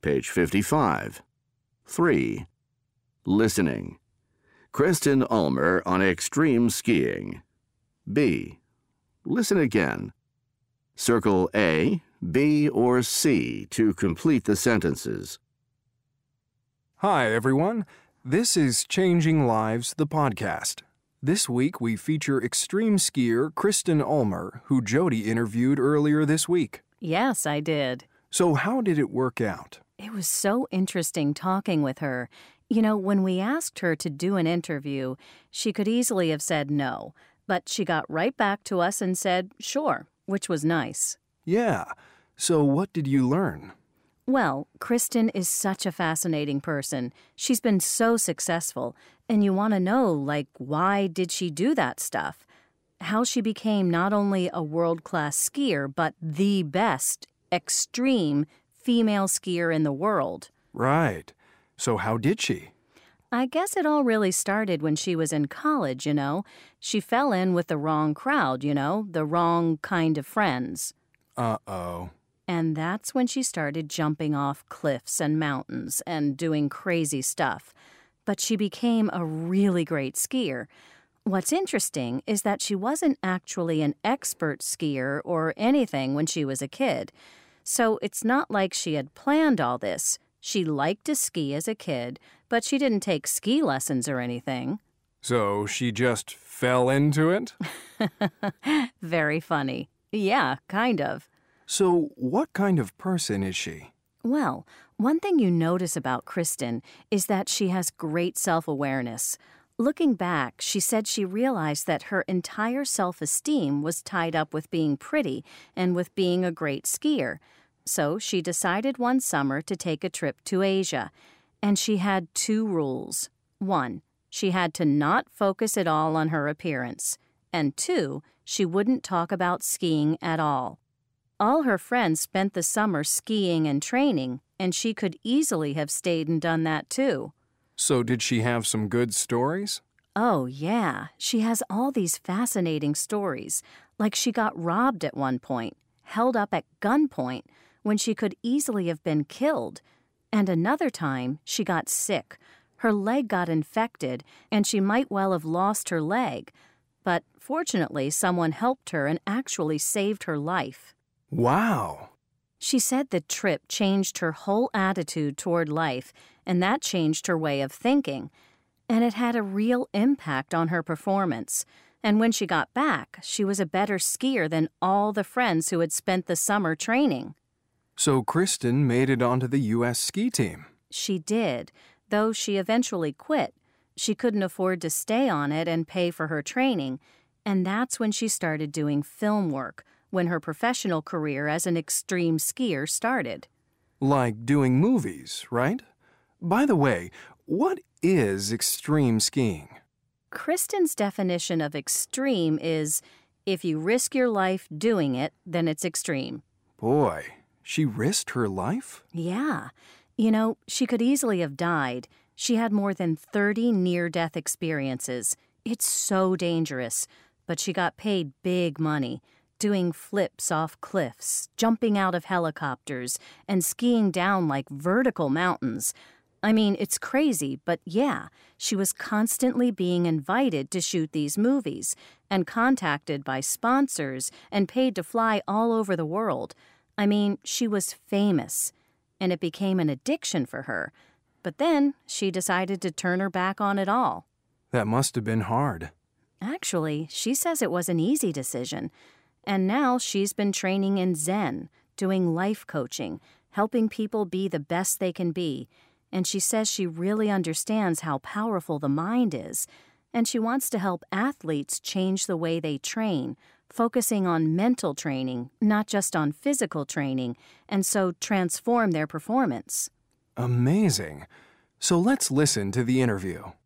Page 55. 3. Listening. Kristen Ulmer on extreme skiing. B. Listen again. Circle A, B, or C to complete the sentences. Hi, everyone. This is Changing Lives, the podcast. This week, we feature extreme skier Kristen Ulmer, who Jody interviewed earlier this week. Yes, I did. So how did it work out? It was so interesting talking with her. You know, when we asked her to do an interview, she could easily have said no, but she got right back to us and said sure, which was nice. Yeah. So what did you learn? Well, Kristen is such a fascinating person. She's been so successful, and you want to know, why did she do that stuff? How she became not only a world-class skier, but the best extreme female skier in the world. Right. So how did she? I guess it all really started when she was in college, you know. She fell in with the wrong crowd, you know, the wrong kind of friends. Uh-oh. And that's when she started jumping off cliffs and mountains and doing crazy stuff. But she became a really great skier. What's interesting is that she wasn't actually an expert skier or anything when she was a kid. So it's not like she had planned all this. She liked to ski as a kid, but she didn't take ski lessons or anything. So she just fell into it? Very funny. Yeah, kind of. So what kind of person is she? Well, one thing you notice about Kristen is that she has great self-awareness. Looking back, she said she realized that her entire self-esteem was tied up with being pretty and with being a great skier. So she decided one summer to take a trip to Asia, and she had 2 rules. 1, she had to not focus at all on her appearance, and 2, she wouldn't talk about skiing at all. All her friends spent the summer skiing and training, and she could easily have stayed and done that too. So did she have some good stories? Oh, yeah. She has all these fascinating stories, like she got robbed at one point, held up at gunpoint, when she could easily have been killed. And another time, she got sick. Her leg got infected, and she might well have lost her leg. But fortunately, someone helped her and actually saved her life. Wow. She said the trip changed her whole attitude toward life, and that changed her way of thinking. And it had a real impact on her performance. And when she got back, she was a better skier than all the friends who had spent the summer training. So Kristen made it onto the U.S. ski team. She did, though she eventually quit. She couldn't afford to stay on it and pay for her training, and that's when she started doing film work, when her professional career as an extreme skier started. Like doing movies, right? By the way, what is extreme skiing? Kristen's definition of extreme is, if you risk your life doing it, then it's extreme. Boy, she risked her life? Yeah. You know, she could easily have died. She had more than 30 near-death experiences. It's so dangerous. But she got paid big money, doing flips off cliffs, jumping out of helicopters, and skiing down like vertical mountains. I mean, it's crazy, but yeah, she was constantly being invited to shoot these movies and contacted by sponsors and paid to fly all over the world. I mean, she was famous, and it became an addiction for her. But then she decided to turn her back on it all. That must have been hard. Actually, she says it was an easy decision. And now she's been training in Zen, doing life coaching, helping people be the best they can be. And she says she really understands how powerful the mind is. And she wants to help athletes change the way they train, focusing on mental training, not just on physical training, and so transform their performance. Amazing. So let's listen to the interview.